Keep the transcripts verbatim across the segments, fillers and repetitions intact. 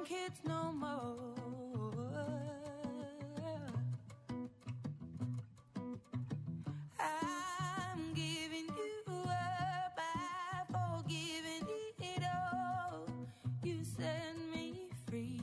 kids no more. I'm giving you up, I've forgiven it all. You set me free.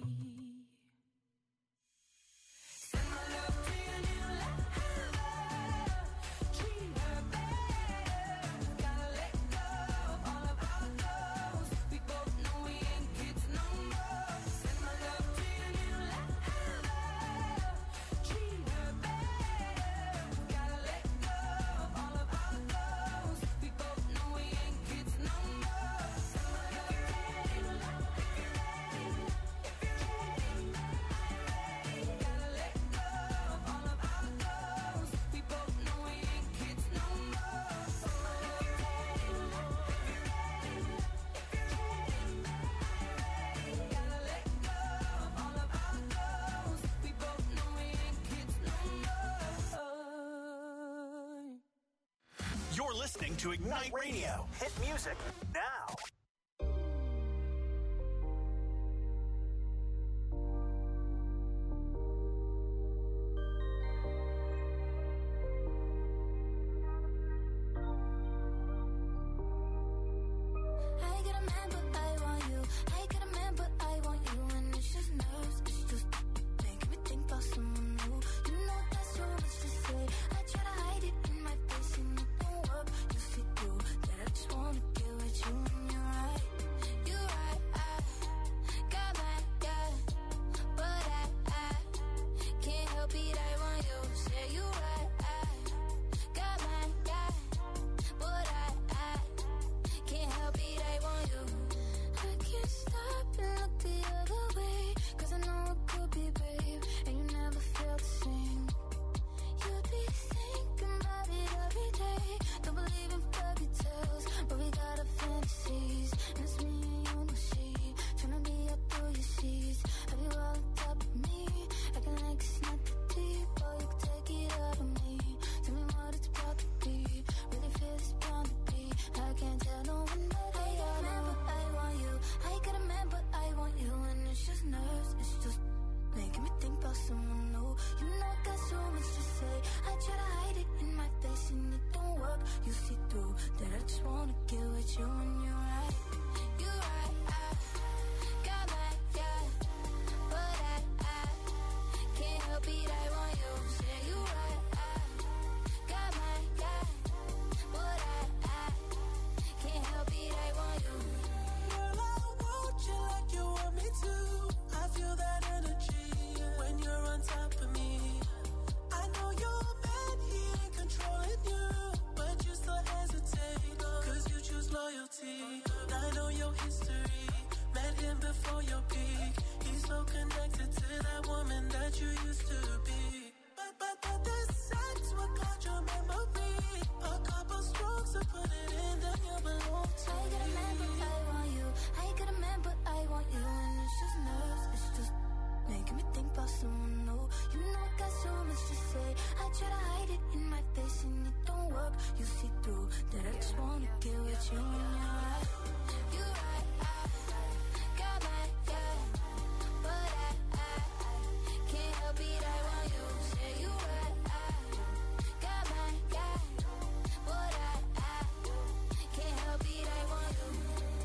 Send my love to your new lover. Treat her better. Gotta let go of all of our goals. We both know we ain't kids no more. Send my love to your new lover. Treat her better. Gotta let go of all of our goals. We both know we ain't kids no more. Send my love to your new lover. If you're ready, if you're ready, I'm ready. Gotta let go of all of our goals. We both know we ain't kids no more. Send my love if you're ready, if you're ready, if you're ready, I'm ready. Gotta let go of all of our goals. We both know we ain't kids no more. You're listening to Ignite Radio. Hit music now. I get a man, but I want you. I get a man, but I want you. And it's just nerves, it's just making me think about someone new. You know that's so much to say. I try to hide it in my face and it don't work. You see through that I just wanna get with you and you're right. You're right, I got my guy, but I, I can't help it, I want you. Say you right, I got my guy, but I, I can't help it, I want you. I can't stop and look the other way, cause I know it could be brave, and you never felt the same. You'd be thinking about it every day. Don't believe in fairy tales, but we got our fantasies. And it's me and you no see, tryna be up through your seas. Have you all on top of me, acting like it's not that deep? Oh, you can take it out of me. Tell me what it's about to be. Really feel it's bound to be. I can't tell no one that I got a man, but I want you. I got a man, but I want you. And it's just nerves, it's just making me think about someone new. You know I got so much to say. I try to hide it in my face and it don't work. You see through that I just wanna get with you and you're right. You're right, I got my guy, but I, I can't help it, I want you. Say you right, I got my guy, but I, I can't help it, I want you. Girl, I want you like you want me to. I feel that energy when you're on top of me. I know your man, he ain't controlling you, but you still hesitate, cause you choose loyalty. I know your history, met him before your peak. He's so connected to that woman that you used to be. But, but, but the sex will cloud your memory. A couple strokes to put it in, then you belong to I got a man, but I want you. I got a man, but I want you. And it's just nerves, it's just making me think about someone new. You know I got so much to say. I try to hide it in my face and it don't work. You see through that I just wanna get with you and you're right. You're right, I got my guy, but I, I can't help it, I want you. Say you right, I got my guy, but I, I can't help it, I want you.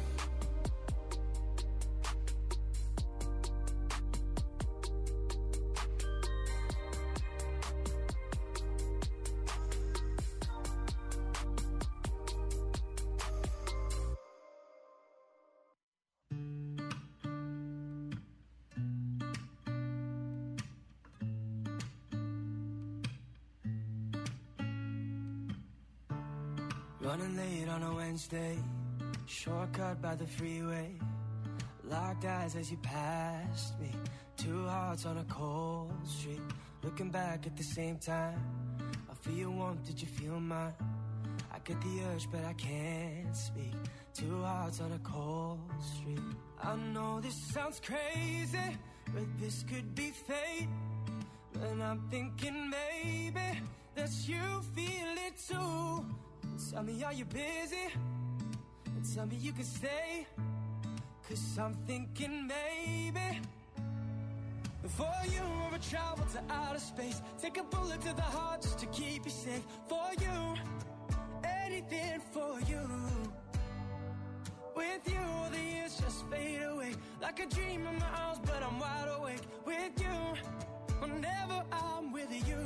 Running late on a Wednesday, shortcut by the freeway. Locked eyes as you passed me, two hearts on a cold street. Looking back at the same time, I feel your warmth, did you feel mine? I get the urge but I can't speak, two hearts on a cold street. I know this sounds crazy, but this could be fate. And I'm thinking maybe that you feel it too. Tell me, are you busy? Tell me you can stay, 'Cause I'm thinking maybe for you I would travel to outer space, take a bullet to the heart just to keep you safe. For you, anything for you. With you, all the years just fade away, like a dream in my arms, but I'm wide awake. With you, whenever I'm with you.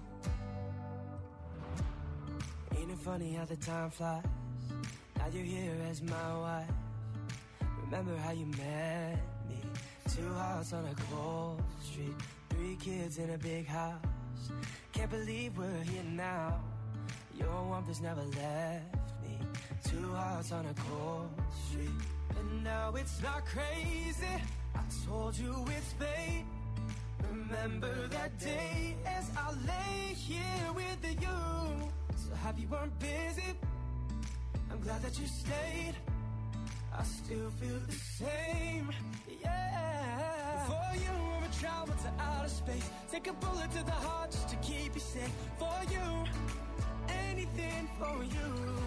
Ain't it funny how the time flies? Now you're here as my wife. Remember how you met me? Two hearts on a cold street, three kids in a big house. Can't believe we're here now. Your warmth has never left me. Two hearts on a cold street, and now it's not crazy. I told you it's fate. Remember that day as I lay here with you. So happy you weren't busy. I'm glad that you stayed. I still feel the same, yeah. For you, I would travel to outer space, take a bullet to the heart just to keep you safe. For you, anything for you.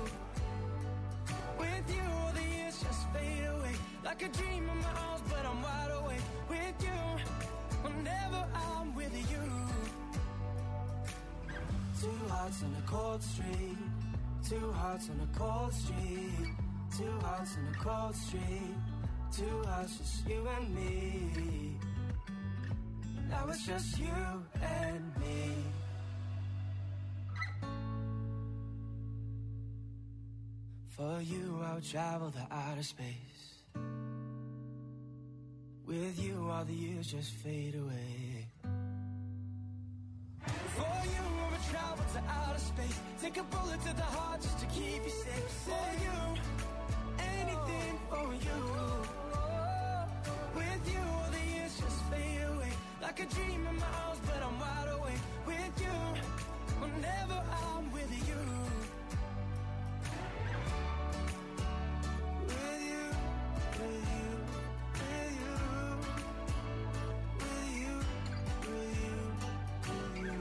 With you, all the years just fade away, like a dream in my arms, but I'm wide awake. With you, whenever I'm with you. Two hearts on a cold street, two hearts on a cold street. Two hearts in a cold street, two hearts, just you and me. Now it's just you and me. For you, I would travel to outer space. With you, all the years just fade away. For you, I would travel to outer space, take a bullet to the heart just to keep you safe. For you, anything for you. With you, all the years just fade away, like a dream in my arms, but I'm wide awake. With you, whenever I'm with you. With you, with you, with you. With you, with you, with you.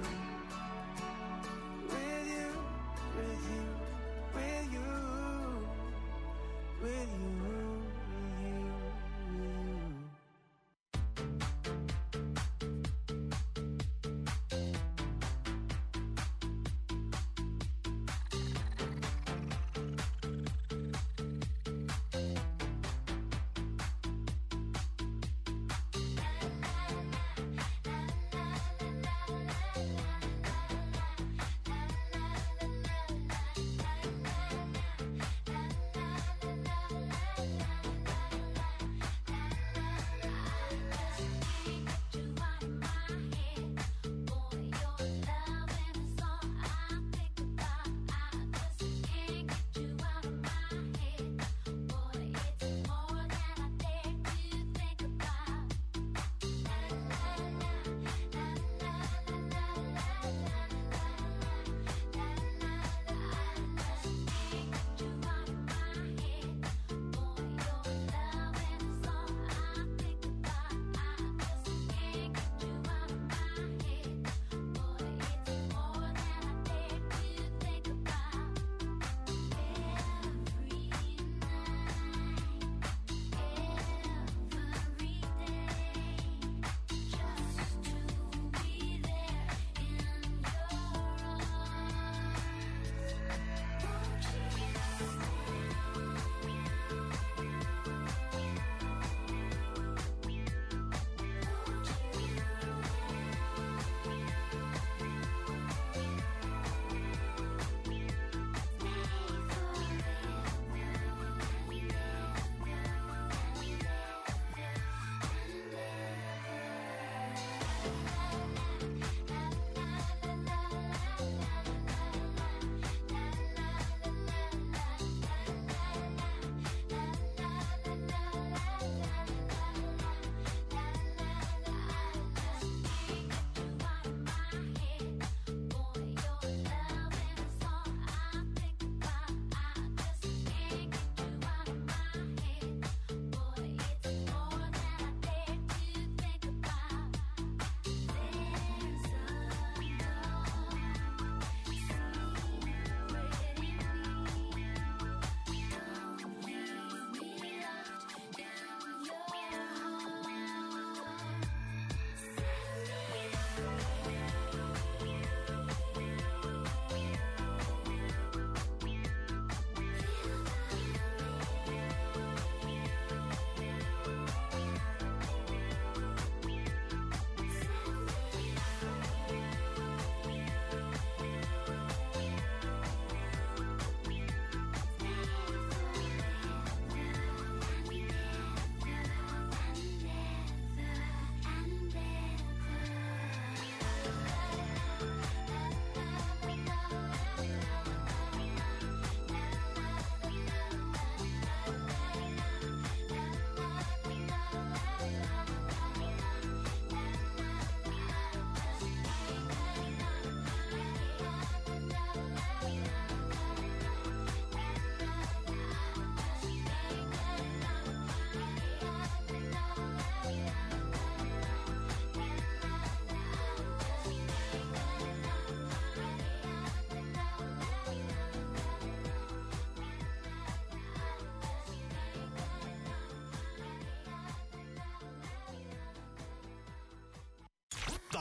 With you, with you, with you. With you, with you, with you.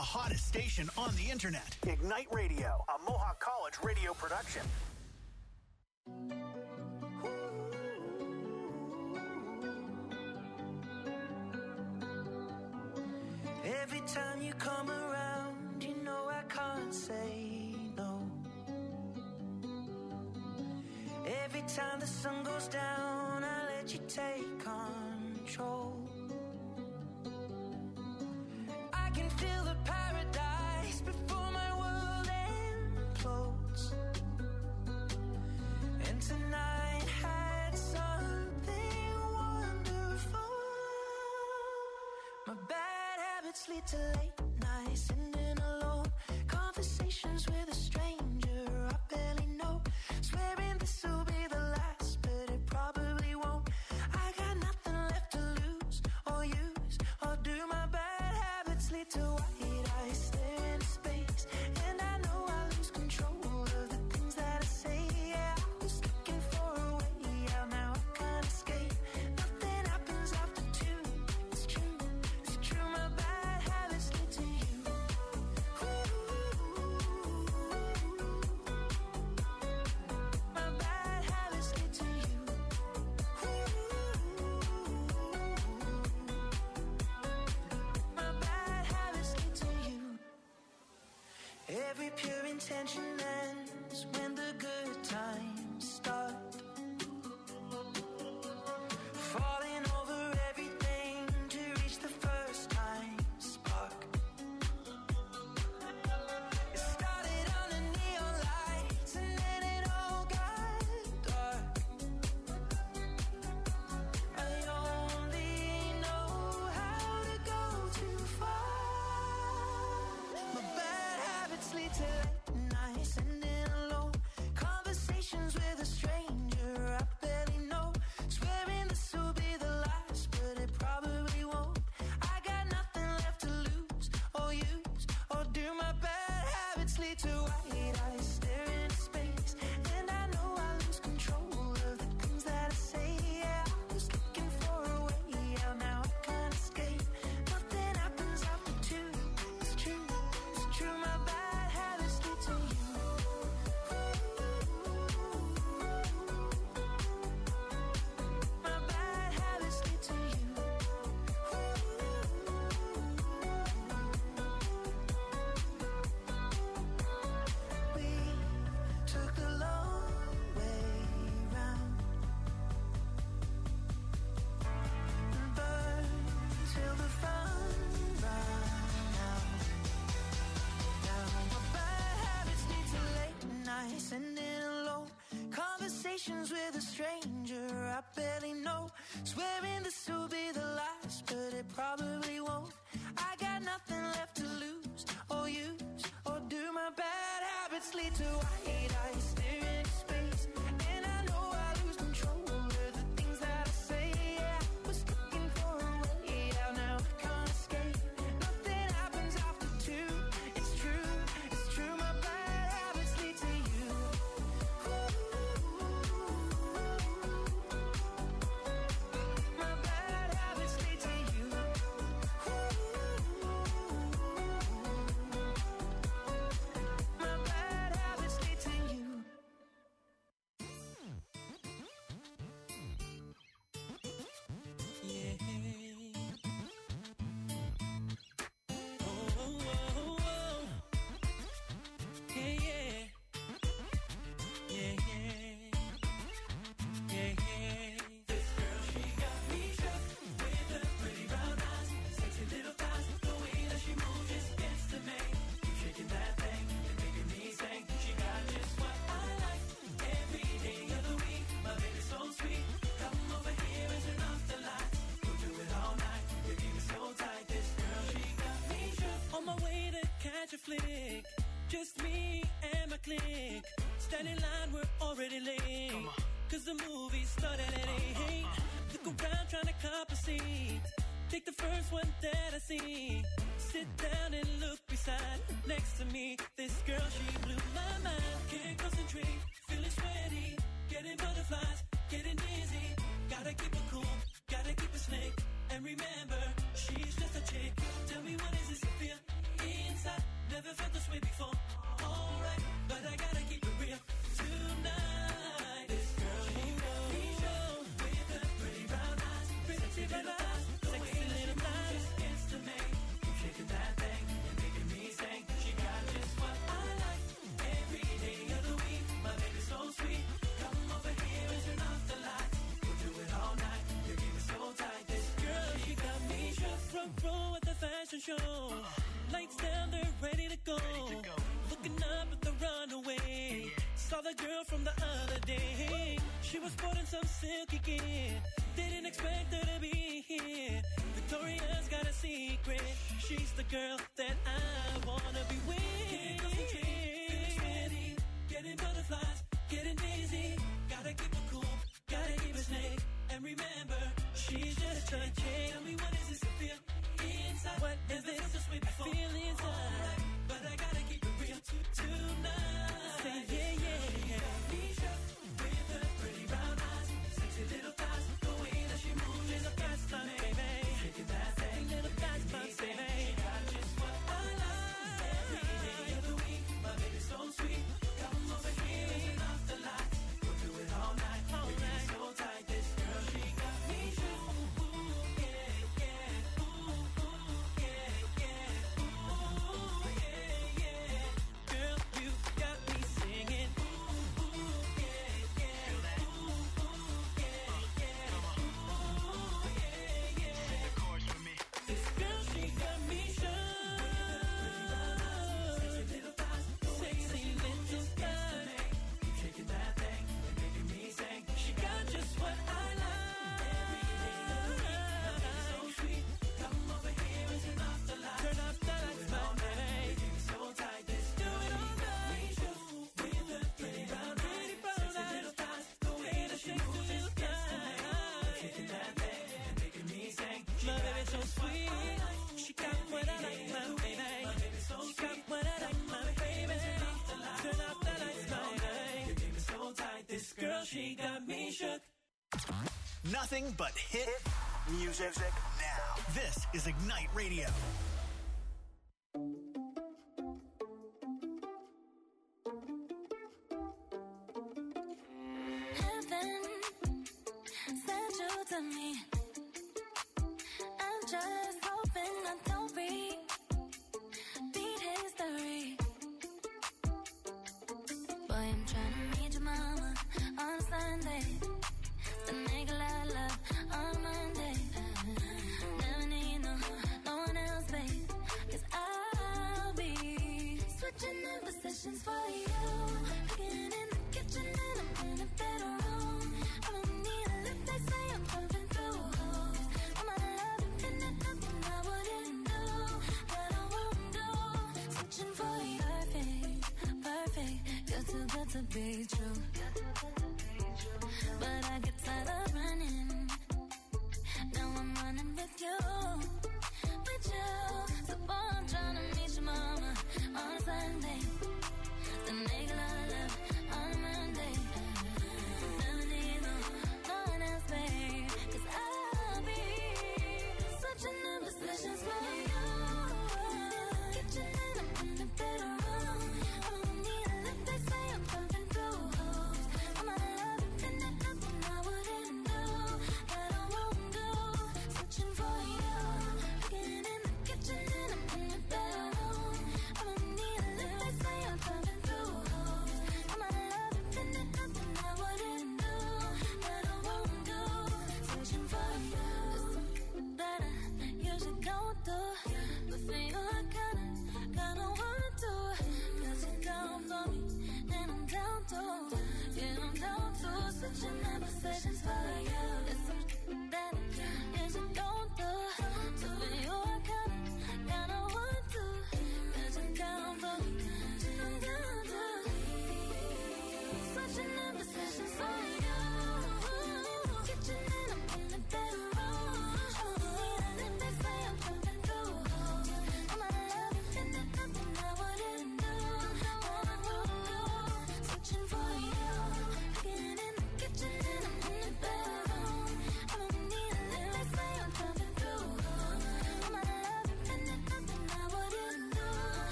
hottest station on the internet. Ignite Radio, a Mohawk College radio production. Every time you come around, you know I can't say no. Every time the sun goes down, I let you take control. I can feel the paradise before my world implodes. And tonight had something wonderful. My bad habits lead to late nights, sitting alone, conversations with a stranger I barely know, swearing this will be the last, but it probably won't. I got nothing left to lose or use or do. My bad habits lead to white eyes, stare into space, and I know I lose control of the things that I say. Yeah, I was looking for a way out, now I can't escape. Nothing happens after two. It's true, it's true. My bad habits lead to you. Ooh. My bad habits lead to you. Ooh. My bad habits lead to you. Every pure intention ends when the good times start. Falling over everything to reach the first time spark. It started under neon lights and then it all got dark. I only know how to go too far. My bad habits lead to late nights, sitting alone, conversations with a stranger I barely know, swearing this will be the last, but it probably won't. I got nothing left to lose or use or do. My bad habits lead to white eyes, stare into space, and I know I lose control of the things that I say. Yeah, I was looking for a way out, now I can't escape. Nothing happens after two. It's true, it's true. My bad habits lead to you. My bad habits lead to you. We took the long way round and burned till the fun ran out. Now my bad habits lead to late nights, sitting alone, conversations with a stranger I barely know, swearing this will be the last, but it probably won't. I got nothing left to lose or use or do. My bad habits lead to white eyes, stare into space, and I know I lose control of the things that I say. Yeah, I was looking for a way out, now I can't escape. Nothing happens after two. It's true, it's true. My bad habits lead to you. My bad habits lead to you. My bad habits lead to you. Yeah. Oh, oh, oh, oh. Yeah, yeah. Yeah, yeah. Yeah, yeah. This girl, she got me shook with her pretty brown eyes, sexy little thighs. The way that she moves just gets to me. Keep shaking that thing and making me sing. She got just what I like every day of the week. My baby's so sweet. Come over here and turn off the lights. We'll do it all night. Your game is so tight. This girl, she got me shook. On my way to catch a flick, just me and my clique. Standing in line, we're already late. Cause the movie started at eight. Look around trying to cop a seat. Take the first one that I see. Sit down and look beside, next to me. This girl, she blew my mind. Can't concentrate, feeling sweaty, getting butterflies, getting dizzy. Gotta keep it cool, gotta keep it slick. And remember, she's just a chick. Tell me, what is this I feel inside? Never felt this way before. Alright, but I gotta keep it real tonight. This girl, she got me shook with her pretty brown eyes, pretty brown eyes, sexy little thighs. Just gets to me, keep shaking that thing and making me sing. She got just what I like every day of the week. My baby's so sweet. Come over here and turn off the lights. We'll do it all night. Your game is so tight. This girl, she got me shook. Front row at the fashion show. Lights down, they're ready to go. Looking up at the runaway. Saw the girl from the other day. She was sporting some silky gear. Didn't expect her to be here. Victoria's got a secret. She's the girl that I wanna be with. Ready, getting butterflies, getting dizzy. Gotta keep it cool, gotta keep it snake. And remember, she's just a chick. Tell me, what is this to feel inside? What is this? I feel inside, but I gotta keep it real tonight. Say yeah, yeah, yeah. Me shook with her pretty brown eyes, sexy little thighs. The way that she moves is a fast time, baby. Shaking that thing, little fast time, baby. She got just what I like every day of the week. My baby's so sweet. Come over here and turn off the lights. We'll do it all night. All Your night. So tight, this girl, she got me shook. Ooh, yeah, yeah. Ooh, ooh, yeah, yeah. Ooh, yeah, yeah. Girl, you got me singing. Ooh, ooh, yeah, yeah. Ooh, ooh, yeah, yeah. Ooh, yeah, yeah. Sing the chorus with me. This girl, she got me shook. Sexy little thighs, sexy little thighs. Keep shaking that thing and making me sing. She got just what I like. Every day of the week, my baby's so sweet. Come over here and turn off the lights. Turn off the lights, my baby. Your game is so tight. This do it all night. With her pretty brown eyes, sexy little thighs. The way that she moves just gets to me. Shaking that thing and making me sing. My baby's so sweet. She got what I like, my baby. She got what I like, my baby. Turn off the lights, my baby. Your game is so tight. This girl, she got me shook. Nothing but hit music now. This is Ignite Radio. Heaven sent you to me. I'm just hoping I don't repeat history. Boy, I'm trying to meet your mama on Sunday. Then make a lot of love on Monday. Never need no, no one else, babe. 'Cause I'll be switching in positions for you. Cooking in the kitchen and I'm in the bedroom. I don't need a lip, they say I'm pumping through holes. All my love infinite, nothing I wouldn't do, that I won't do. Switching for you, perfect, perfect. You're too good to be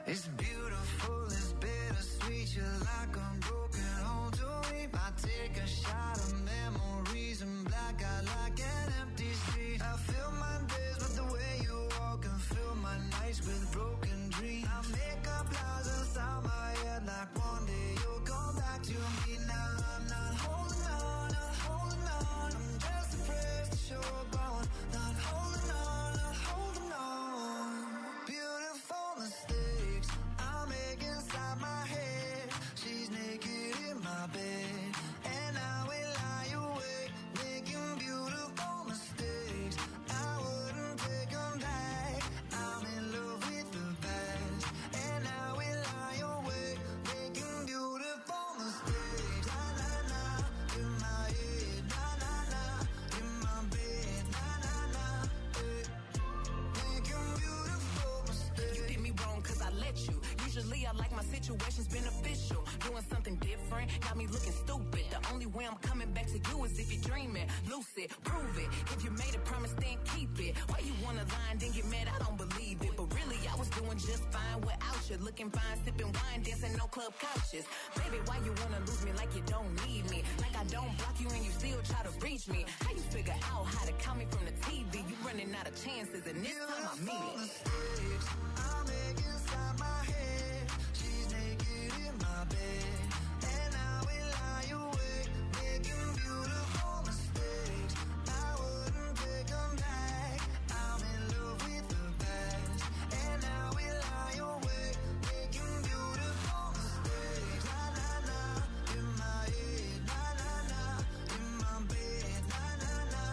It's beautiful, it's bittersweet. You're like a broken home to me. I take a shot of memories and black out like an empty street. I fill my days with the way you walk and fill my nights with broken dreams. I make up lies inside my head like one day you'll come back to me. Now I'm not holding on, not holding on. I'm just afraid to show up on. Not holding on, not holding on. Beautiful mistakes I make inside my head. She's naked in my bed, and I will lie awake, making beautiful mistakes. I wouldn't take them back. I'm in love with the past, and I will lie awake, making beautiful mistakes. Na na na, in my head, na na na, in my bed, na na na, eh. Making beautiful mistakes. You did me wrong cause I let you. Usually I like my situations beneficial. Doing something different, got me looking stupid. The only way I'm coming back to you is if you're dreaming. Lucid, prove it. If you made a promise, then keep it. Why you wanna lie and then get mad? I don't believe it. But really, I was doing just fine without you. Looking fine, sipping wine, dancing on club couches. Baby, why you wanna lose me like you don't need me? Like I don't block you and you still try to reach me. How you figure out how to count me from the T V? You running out of chances and this time I mean it. Mistakes I make inside my head. She's naked in my bed, and I will lie awake, making beautiful mistakes. I wouldn't take them back. I'm in love with the past, and I will lie awake, making beautiful mistakes. Na na na, in my head, na na na, in my bed, na na na,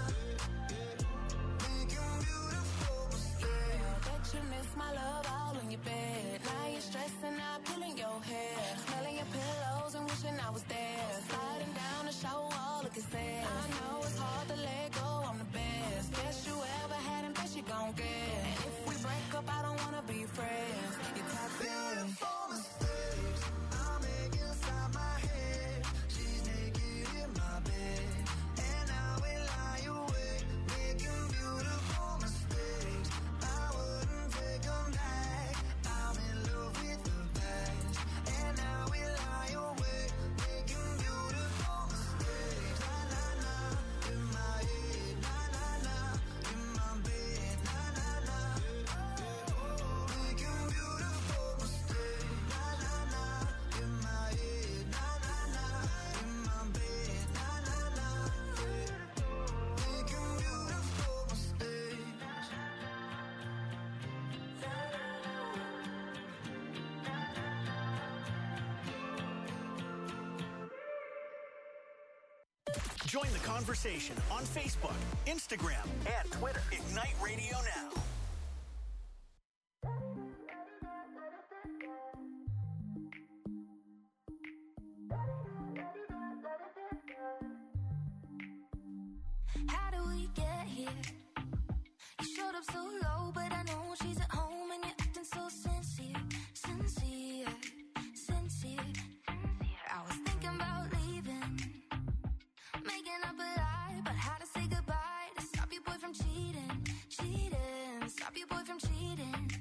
making beautiful mistakes. I bet you miss my love all in your bed. Now you're stressing out, pulling your hair, smelling your pillows and wishing I was there. Sliding down the shower wall, looking sad. I know it's hard to let go, I'm the best. Best you ever had and best you gon' get. And if we break up, I don't wanna be friends. You're toxic. Beautiful mistakes I make inside my head. She's naked in my bed, and I will lie awake, making beautiful mistakes. I wouldn't take them back. I'm in love with the past, and I will lie awake, making beautiful mistakes. Na na na, in my head, na na na, in my bed, na na na, making beautiful mistakes. Na na na, in my head, na na na, in my bed, na na na, making beautiful mistakes. Join the conversation on Facebook, Instagram, and Twitter. Ignite Radio Now. How do we get here? You showed up so low, but I know she's at home and you're acting so sincere, sincere, sincere. I was thinking about leaving, making up a lie about how to say goodbye to stop your boy from cheating, cheating, stop your boy from cheating.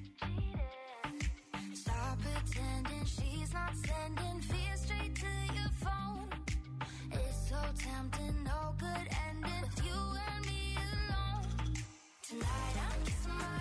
Stop pretending she's not sending fear straight to your phone. It's so tempting, no good ending with you and me alone. Tonight I'm kissing my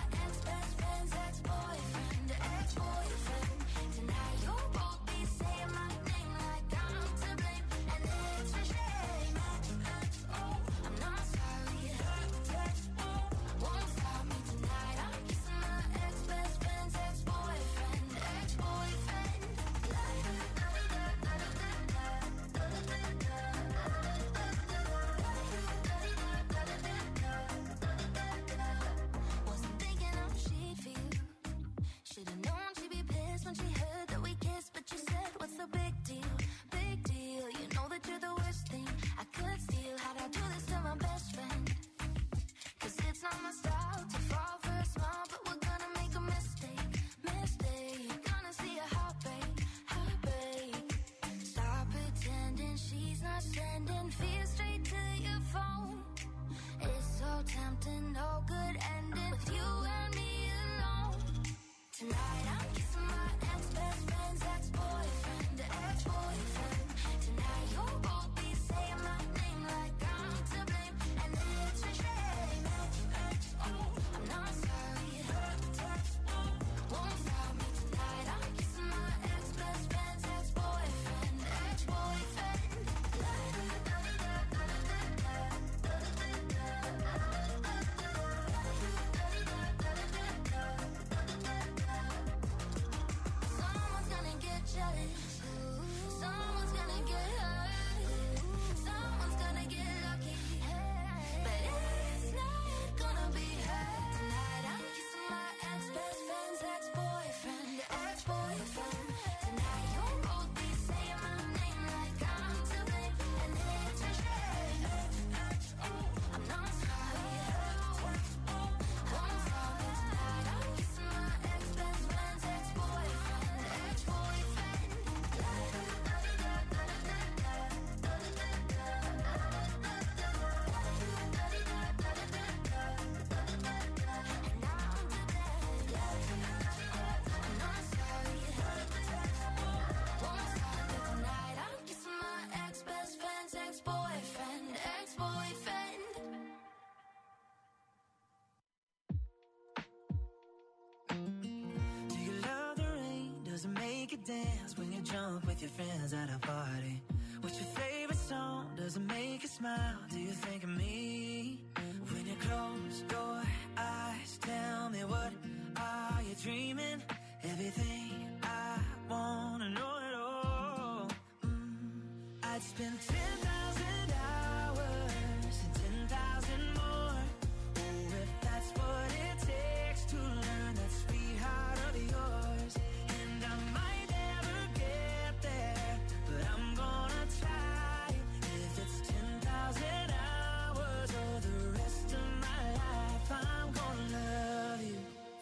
does it make you dance when you're drunk with your friends at a party? What's your favorite song? Does it make you smile? Do you think of me? When you close your eyes, tell me what are you dreaming? Everything I wanna know it all. Mm. I'd spend ten thousand hours and ten thousand more. Oh, if that's what it takes to learn that sweetheart of yours. And I might never get there, but I'm gonna try. If it's ten thousand hours or the rest of my life, I'm gonna love you.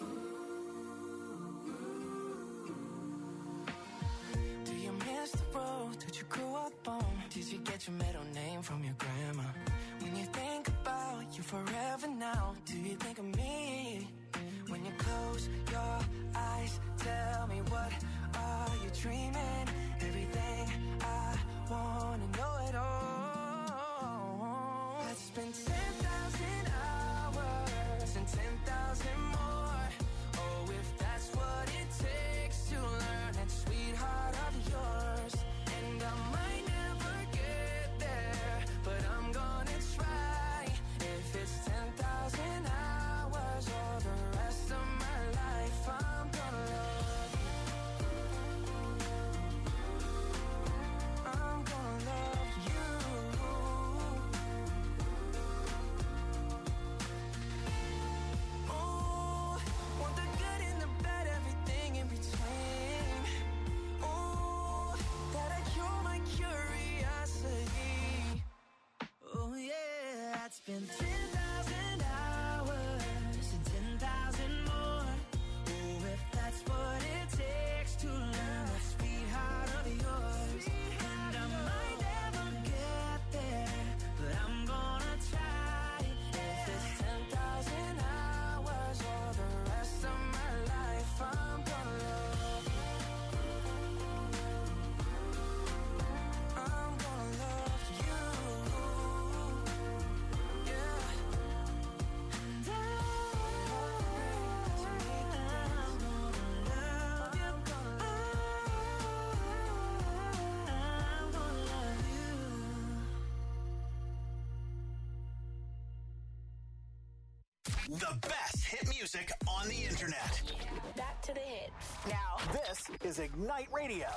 Do you miss the road that you grew up on? Did you get your middle name from your grandma? When you think about you forever now, do you think of me? When you close your eyes, tell me what are you dreaming? Everything I wanna know it all. I'd spend ten thousand hours and ten thousand more. Oh, if that's what it takes to learn that sweetheart of yours. And I might never get there, but I'm gonna try. If it's ten thousand hours or the rest of my life, I'm gonna love you. I'm gonna love you. Oh, want the good and the bad, everything in between. Oh, that'll cure my curiosity. Oh yeah, I'd spend ten thousand hours and ten thousand more. Oh, if that's what it takes to learn that sweetheart of yours. And I might never get there, but I'm gonna try. If it's ten thousand hours or the rest of my life, I'm gonna love you. I'm gonna love you. Yeah. And I, I'm gonna love you. I'm gonna love you. The best hit music on the internet. Back to the hits. Now, this is Ignite Radio.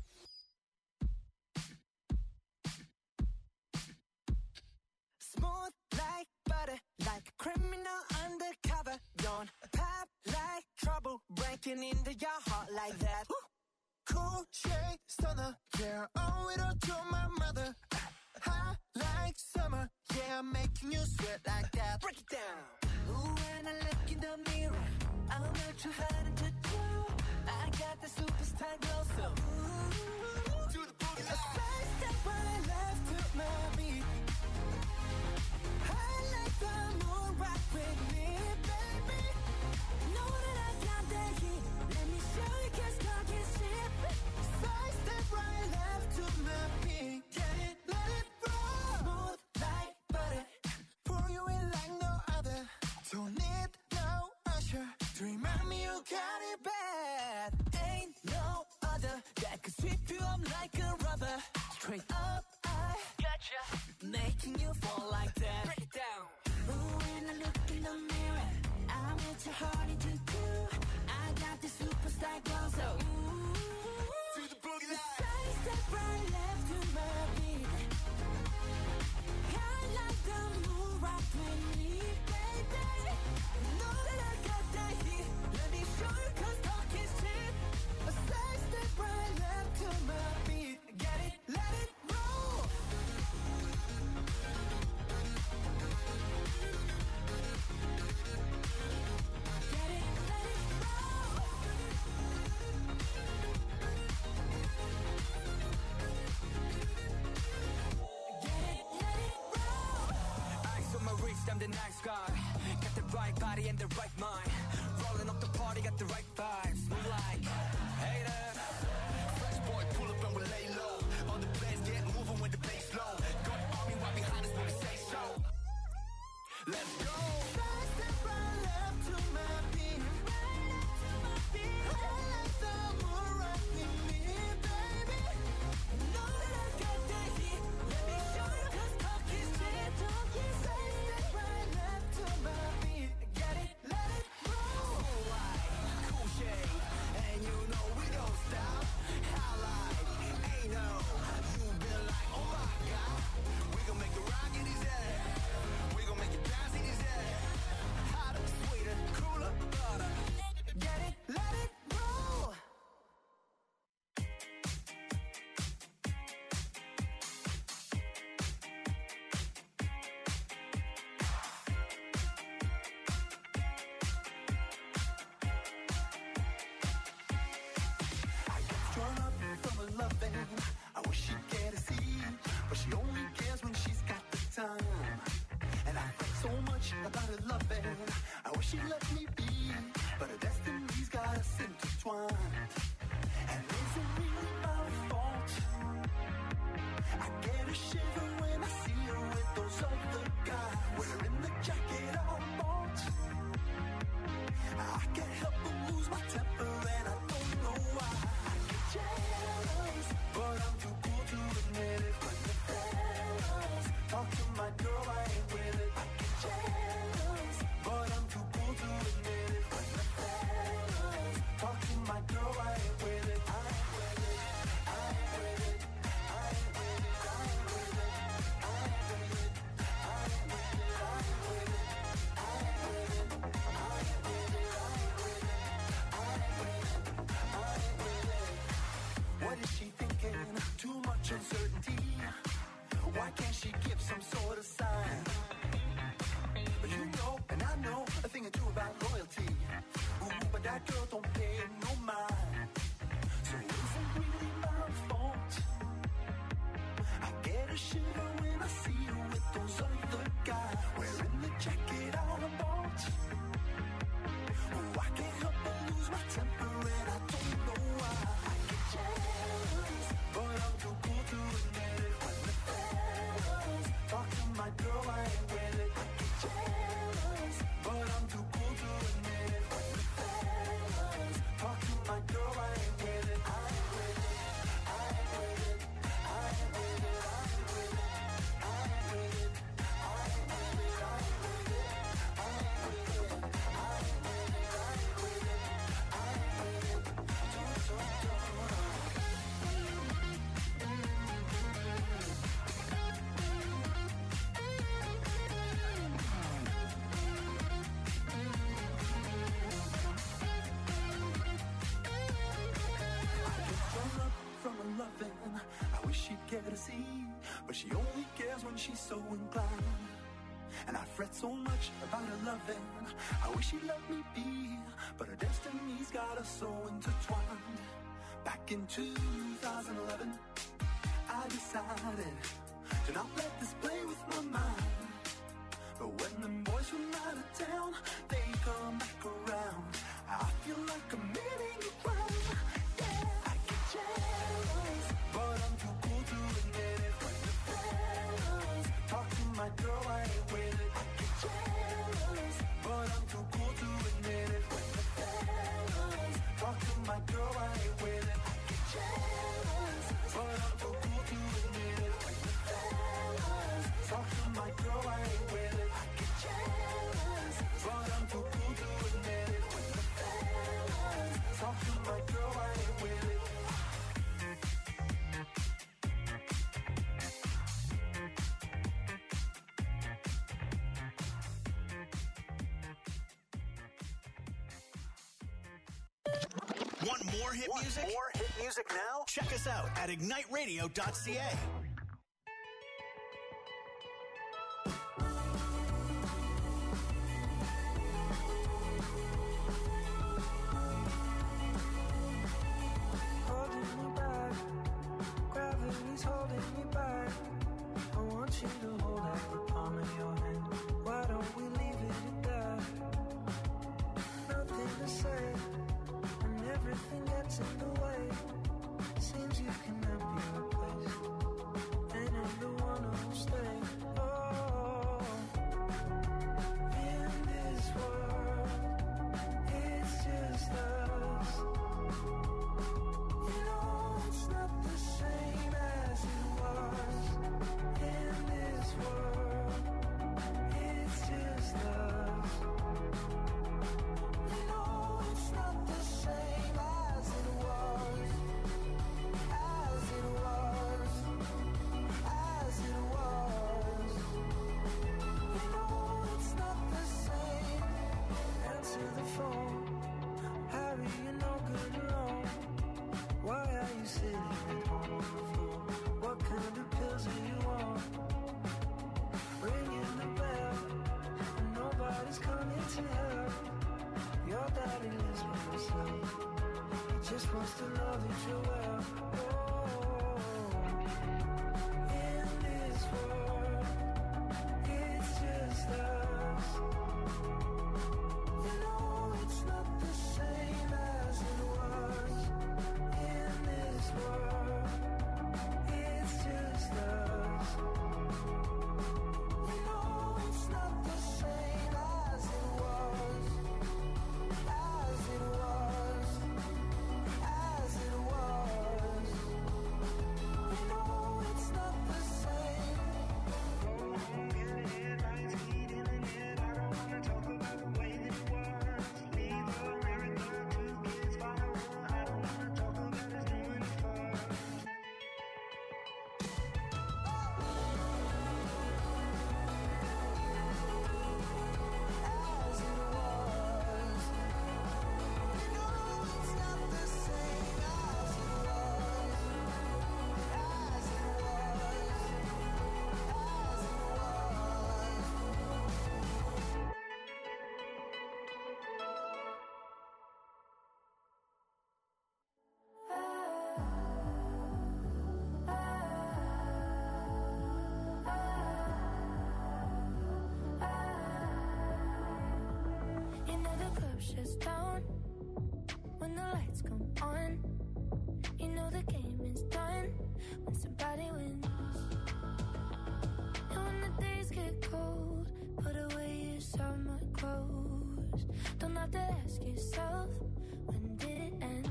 Smooth like butter, like a criminal undercover. Don't pop like trouble, breaking into your heart like that. Cool shade stunner, yeah, owe it all to my mother. Hot like summer, yeah, I'm making you sweat like that. Break it down. Ooh, when I look in the mirror, I'm not too hard to do. I got the superstar glow, so ooh, Do the boogie a side step when I left to my beat. I like the moon rock with me, baby. Know that I got that heat. Let me show you, 'cause talk is cheap. Side step right left to my beat. Get it, let it roll. Smooth like butter. Pour you in like no other. Don't need no usher to remind me you got it bad. Ain't no other that could sweep you up like a rubber. Straight up, I gotcha, making you fall like that. Break it down. Ooh, when I look in the mirror, I'm at your heart into two. I got the superstar glow, so ooh, Do the boogie line. side step right left to my beat. I like the moon rock with me, baby. Know that I got that heat. Let me show you, 'cause talk is cheap. A side step right left to my beat. Get it, let it roll. Get it, let it roll. Get it, let it roll. Eyes on my wrist, I'm the nice guy. Got the right body and the right mind. Rolling up the party, got the right vibes. Move like haters. Fresh boy, pull up and we lay low. All the players get moving when the bass low. Got the army right behind us when we say so. Let's go. Side step right left to my beat. I like the moon rock loving. I wish she'd let me be, but her destiny's got us intertwined. And is it really my fault? I get a shiver when I see her with those other guys, wearing the jacket I bought. I can't help but lose my temper and I don't know why. I get jealous, but I'm too cool to admit it. When the fellas talk to my girl, I ain't with it. I get jealous, but I'm too cool to admit it. When the fellas talk to my girl, I ain't with it. I ain't with it. I ain't with it. I ain't with it. I ain't with it. I ain't with it. I ain't with it. I ain't with it. I ain't with it. I ain't with it. I ain't with it. I ain't with it. I ain't with it. What is she thinking? Too much uncertainty. Why can't she give some sort of sign? But you know, and I know a thing or two about loyalty. Ooh, but that girl don't pay no mind. So is it really my fault? I get a shiver when I see you with those other guys, wearing the jacket I bought. Ooh, I can't help but lose my temper and I don't know why. I get jealous, but I'm too cool to admit it. When the fellas talk to my girl, I ain't with it. I get jealous, but I'm too cool to admit it. When the fellas talk to my girl, I ain't with it. I ain't with it. I ain't with it. I ain't with it. I ain't with it. I ain't with it. I ain't with it. I ain't with it. I ain't with it. I ain't with it. I ain't with it. I ain't with it. Don't, don't, don't. Strung up from her loving. I wish she'd care to see, but she only cares when she's so inclined. And I fret so much about her loving. I wish she'd let me be, but her destiny's got us so intertwined. Back in two thousand eleven, I decided to not let this play with my mind. But when them boys from out of town, they come back around, I feel like committing a crime. Yeah, I get jealous, but I'm too cool to admit it. When the fellas talk to my girl, I ain't with it. I get jealous, but I'm too cool to admit it. When the fellas talk to my girl, I ain't with it. I get jealous, but I'm too cool to admit it. When the fellas talk to my girl, I ain't with it. I get jealous, but I'm too cool to admit it. When the fellas talk to my girl, I ain't with it. Want more hit Want music? more hit music now? Check us out at ignite radio dot c a. Holding me back, gravity's holding me back. I want you to hold out the palm of your hand. Why don't we leave it at that? Nothing to say, and everything gets in the way. Seems you cannot be replaced, and I'm the one who'll stay. Oh, in this world, it's just us. You know it's not the same as it was. In this world, it's just us. You know it's not the same as it was. As it was. As it was. You know it's not the same. Answer the phone. Harry, you're no good alone. Why are you sitting at home on the floor? What kind of pills are you on? Ringing the bell, and nobody's coming to help. Your daddy lives by himself. He just wants to know that you're well. Oh, in this world, it's just us. shuts down when the lights come on. You know the game is done when somebody wins. And when the days get cold, put away your summer clothes. Don't have to ask yourself, when did it end?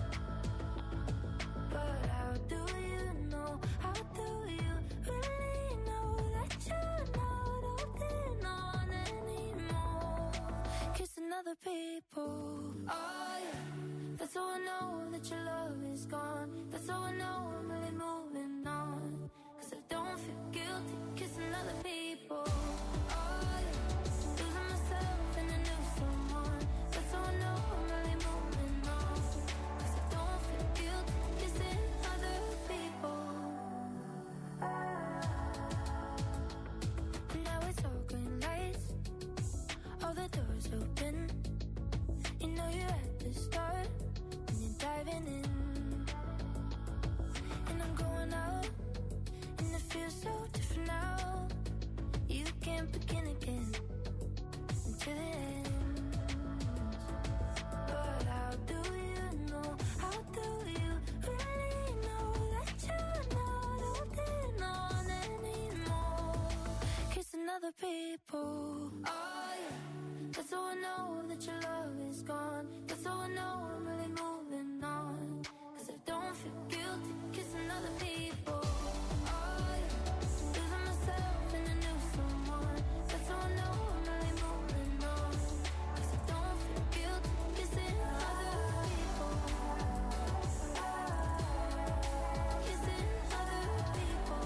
But how do you know, how do you really know that you're not holding on anymore? Kissing other people, oh yeah. That's how I know that your love is gone. That's how I know I'm really moving on. Cause I don't feel guilty kissing other people, oh yeah. Losing myself in a new someone. That's how I know I'm really moving on. Cause I don't feel guilty kissing other people. And now it's all green lights, all the doors open. You know you're at the start when you're diving in. And I'm going out, and it feels so different now. You can't begin again until the end. But how do you know, how do you really know that you're not holding on anymore? Kissing other people, oh yeah. That's how I know that your love is gone. That's how I know I'm really moving on. Cause I don't feel guilty kissing other people, oh yeah. Losing myself in a new someone. That's how I know I'm really moving on. Cause I don't feel guilty kissing other people. Kissing other people.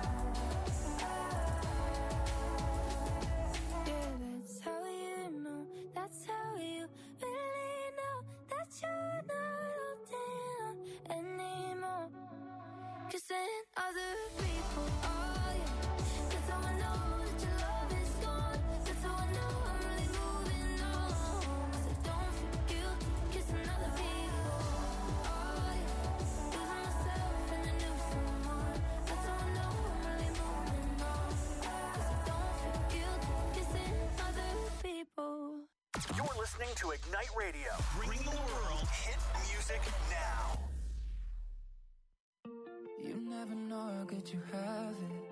Yeah, that's how you know. That's how you really know that you're not holding on anymore. Kissing other people, oh yeah. That's how I know that your love is gone. That's how I know I'm really moving on. Cause I don't feel guilty kissing other people, oh yeah. Losing myself in a new someone. That's how I know I'm really moving on. Cause I don't feel guilty kissing other people. You're listening to Ignite Radio, bringing the world hit music now. You never know how good you have it,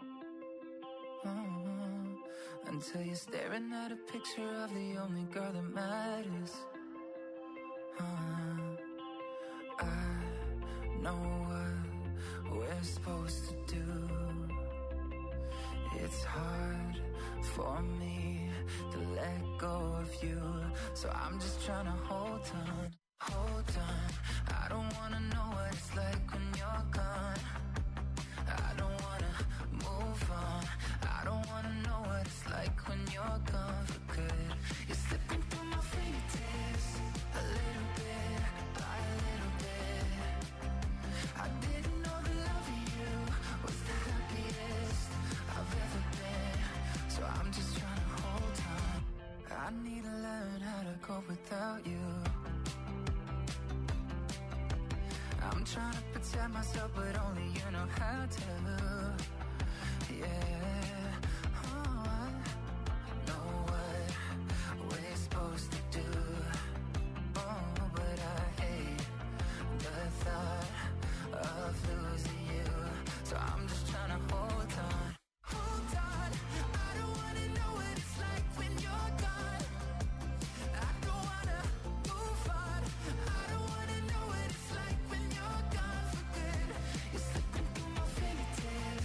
uh-huh. Until you're staring at a picture of the only girl that matters, uh-huh. I know what we're supposed to do. It's hard for me to let go of you, so I'm just trying to hold on, hold on. I don't wanna know what it's like when you're gone. I don't wanna move on. I don't wanna know what it's like when you're gone for good. You're slipping through my fingertips, a little bit by a little bit. I didn't know the love of you was the happiest I've ever been, so I'm just trying to hold on. I need to learn how to go without you. I'm trying to protect myself, but only you know how to. Yeah, oh, I know what we're supposed to do. Oh, but I hate the thought of losing you, so I'm just trying to hold on. Hold on, I don't wanna know what it's like when you're gone. I don't wanna move on. I don't wanna know what it's like when you're gone for good. You're slipping through my fingertips.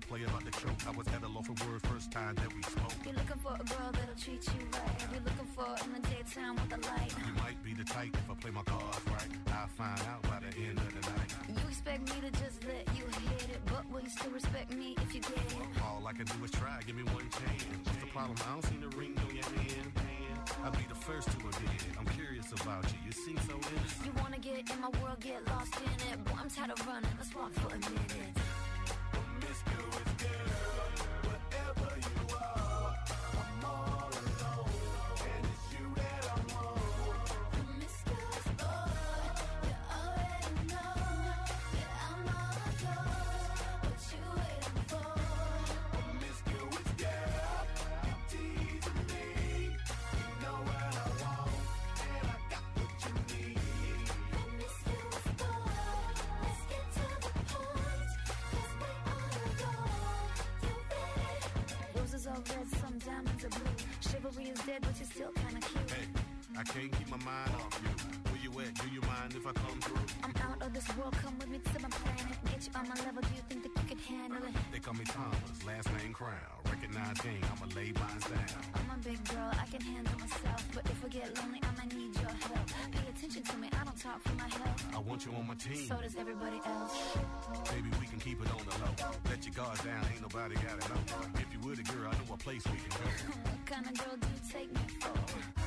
play about the choke. I was at a loss for words first time that we spoke. You're looking for a girl that'll treat you right. You're looking for in the daytime with a light. You might be the type if I play my cards right. I'll find out by the end of the night. You expect me to just let you hit it, but will you still respect me if you get it? All I can do is try, give me one chance. What's the problem? I don't see the ring on your hand. I'll be the first to admit it. I'm curious about you. You seem so innocent. You wanna get in my world, get lost in it. Boy, I'm tired of running. Let's walk for a minute. Promiscuous girl, whatever you are, I'm all alone, and it's you that I want. Promiscuous boy, you already know that I'm all yours. What you waiting for? Promiscuous girl, you teasing me. You know what I want, and I got what you need. Promiscuous boy, let's get to the point. 'Cause we all adore. You ready? Roses are red, some diamonds are blue. Chivalry is dead, but you're still kinda cute. Hey, I can't keep my mind off you. Where you at? Do you mind if I come through? I'm out of this world, come with me to my planet. Get you on my level, do you think that you could handle it? They call me Thomas, last name Crown. Recognize game, I'ma lay mine down. I'm a big girl, I can handle myself. But if I get lonely, I might need your help. Pay attention to me, I don't talk for my health. I want you on my team. So does everybody else. Baby, we can keep it on the low. Let your guard down, ain't nobody gotta know. If you were the girl, I know a place we can go. What kind of girl do you take me for?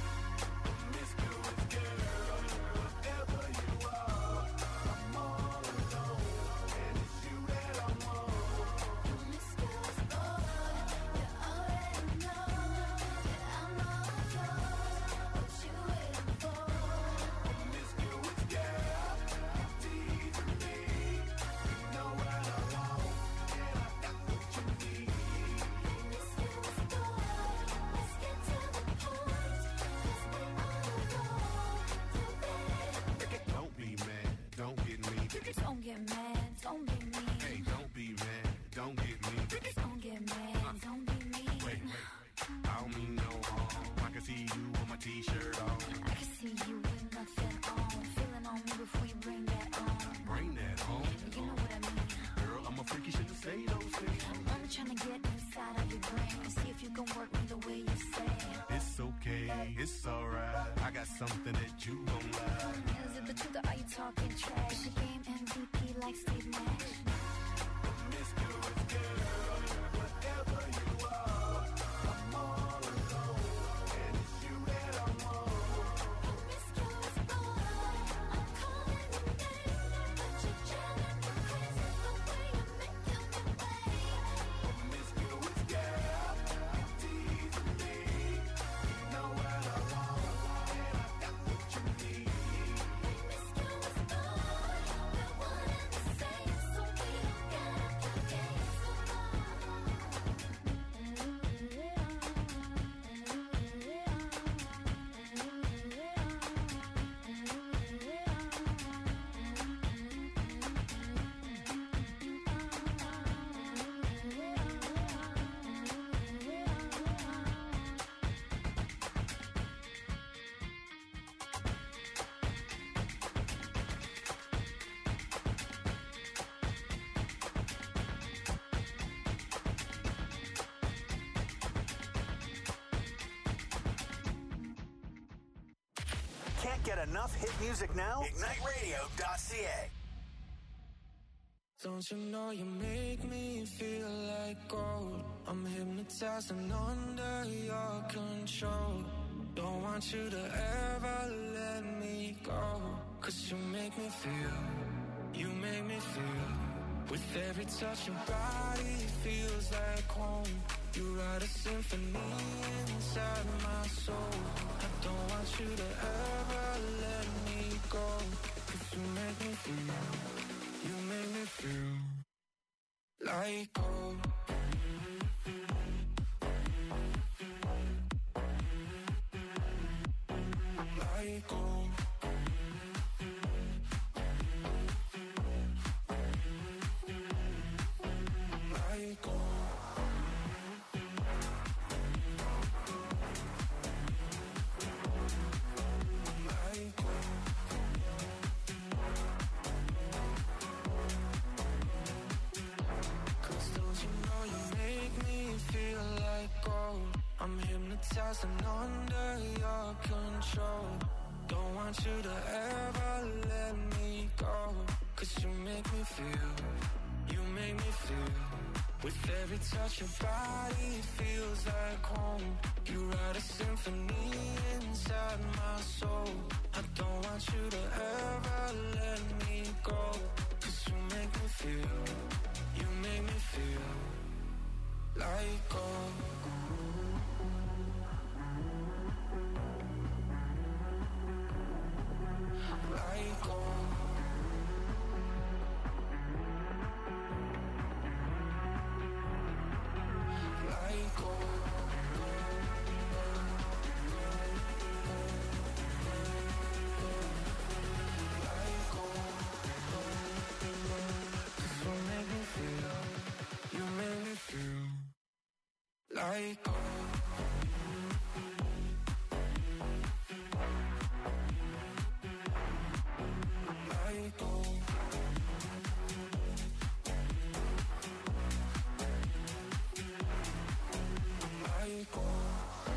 Promiscuous girl, whatever you are, I'm all alone, and it's you that I want. Promiscuous boy, you already know that I'm all yours. What you waiting for? Promiscuous girl, you teasing me. You know what I want, and I got what you need. Promiscuous boy, let's get to the point. 'Cause we all adore. You ready? Don't be mad, don't get me. Don't get mad, don't be mean. Hey, don't be mad, don't get me. Don't get mad, don't be mean. Wait, wait, I don't mean no harm. I can see you with my t-shirt on. I can see you with nothing on. Feeling on me before you bring that on. Bring that home. You know what I mean. Girl, I'm a freak, you shouldn't say those things. I'm only trying to get inside of your brain and see if you can work me the way you say. It's okay, it's alright. I got something that you gon' like. Is it the truth or are you talking trash? The game M V P like Steve Nash. Promiscuous girl, whatever you are, I'm all alone, and it's you that I want. Promiscuous boy, I'm calling your name, but you're driving me crazy the way you're making me wait. Promiscuous girl, you teasing me. You know what I want, and I got what you need. Promiscuous boy, we're one and the same, so we don't gotta play games no Can't get enough hit music now? Ignite radio dot c a. Don't you know you make me feel like gold? I'm hypnotized and under your control. Don't want you to ever let me go. Cause you make me feel, you make me feel. With every touch your body feels like home. You write a symphony inside my soul. I don't want you to ever let me go. Cause you make me feel, you make me feel like gold. Like gold. Like gold. Cause don't you know cause I'm under your control. Don't want you to ever let me go. Cause you make me feel, you make me feel. With every touch your body feels like home. You write a symphony inside my soul. I don't want you to ever let me go. Cause you make me feel, you make me feel like gold. Like gold. Like gold. Like gold. You make me feel, you make me feel like gold. Like gold. Like gold.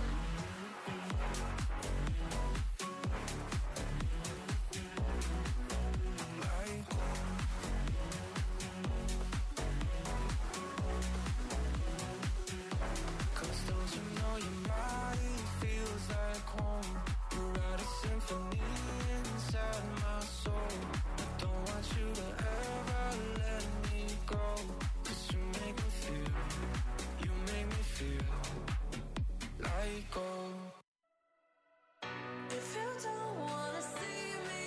Like gold. Cause don't you know your body feels like home. You write a symphony inside my soul. I don't want you to ever let me go. Cause you make me feel, you make me feel like gold. If you don't wanna see me,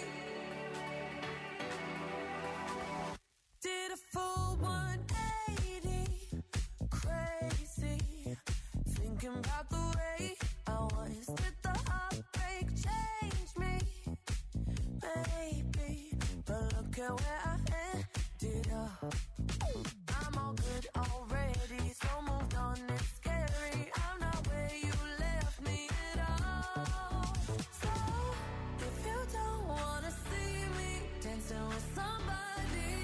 did a full one eighty, crazy, thinking about the way I was. Did the heartbreak change me? Maybe, but look at where I ended up. I'm all good already, so moved on, it's scary. I'm not where you left me at all. So, if you don't wanna see me dancing with somebody,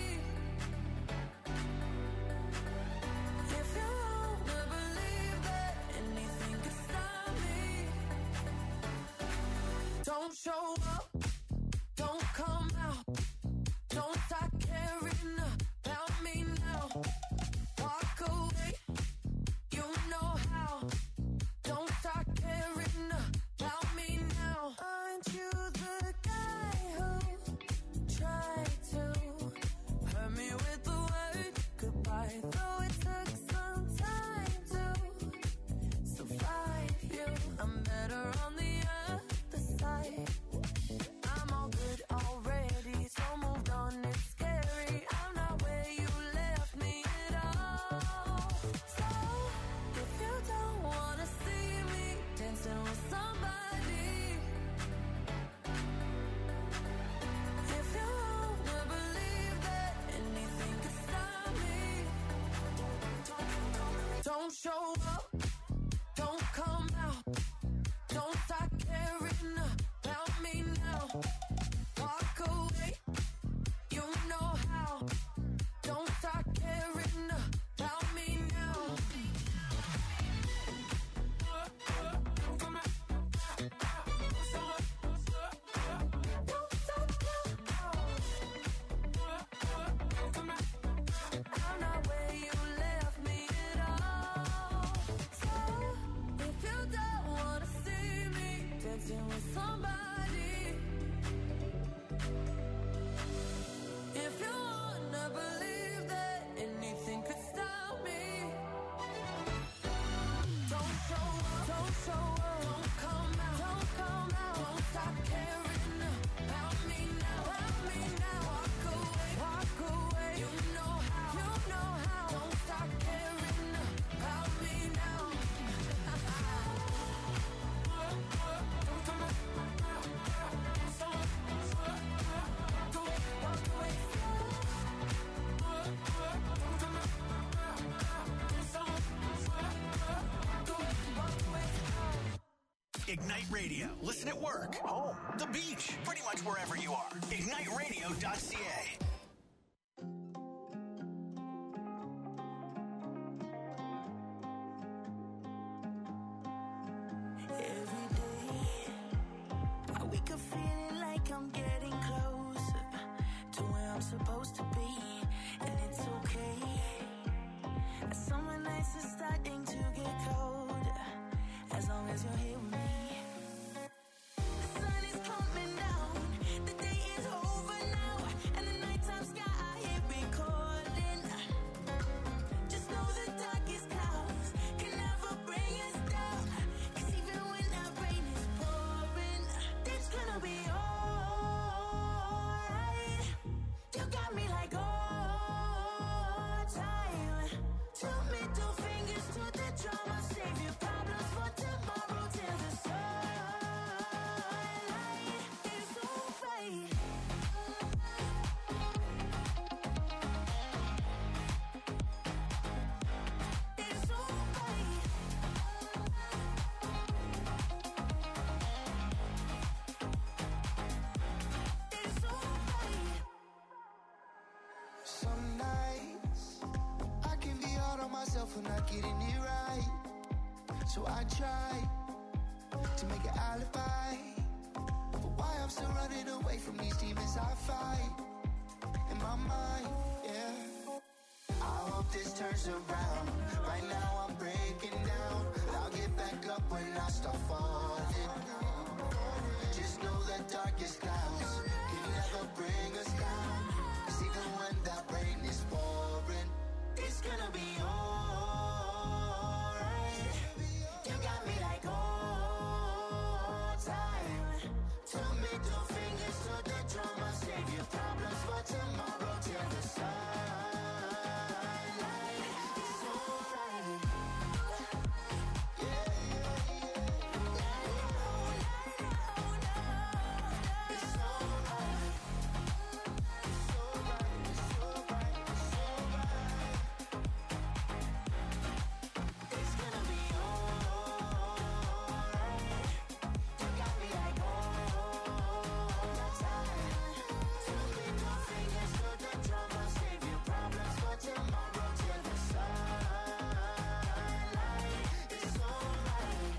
if you wanna believe that anything could stop me, don't show up, don't come out, don't start caring about me now. Walk away, you know how. Don't start caring about me now. Aren't you the guy who tried to hurt me with the word goodbye? Though it took some time to survive you, I'm better on the other side. I'm all good already, so moved on, it's scary. I'm not where you left me at all. So, if you don't wanna see me dancing with somebody, if you wanna believe that anything could stop me, don't show up, don't come out, don't start caring about me now. Walk away, you know how. Don't start caring about me now. Don't stop now. I'm not where you left me at all. So, if you don't wanna see me dancing with somebody, if you wanna believe that anything could stop me, don't show up, don't show up, don't come out, don't come out, don't stop caring about me now, about me now. Walk away, walk away, you know how, you know how. Don't stop caring about me now. Walk away. Ignite Radio. Listen at work, home, the beach, pretty much wherever you are. ignite radio dot c a. nights are starting to get cold. As long as you're here with me. The sun is coming down. The day is over now. And the nighttime sky, I hear it calling. Just know the darkest clouds can never bring us down. Cause even when that rain is pouring, it's gonna be alright. You got me like all time. Two middle fingers to the drama. Save your problems for tomorrow till the sunlight is alright. It's alright. It's alright. Some nights I can be hard on myself for not getting it right. So I try to make an alibi for why I'm still running away from these demons I fight in my mind, yeah. I hope this turns around. Right now I'm breaking down. I'll get back up when I start falling. Just know the darkest clouds can never bring us down. Cause even when that rain is pouring, it's gonna be alright. You got me like all time. Two middle fingers to the drama. Save your problems for tomorrow till the sunlight is alright. Yeah, yeah, yeah. It's alright. It's alright, it's alright, it's alright. It's gonna be alright. You got me like all time. Two middle fingers to the drama. Save your problems for tomorrow till the sunlight is alright.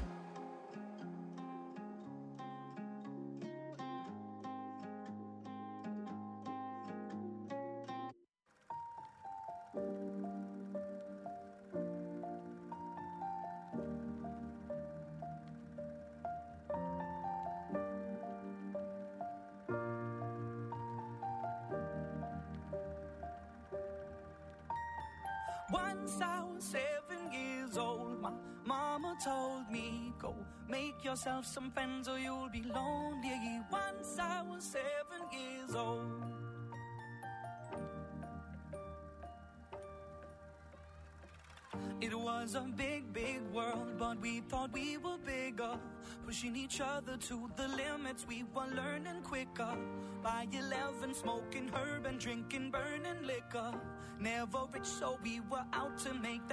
Once I was seven years old, my mama told me, go make yourself some friends or you'll be lonely. Once I was seven years old. It was a big, big world, but we thought we were bigger. Pushing each other to the limits, we were learning quicker. By eleven, smoking herb and drinking burning liquor. Never rich, so we were out to make that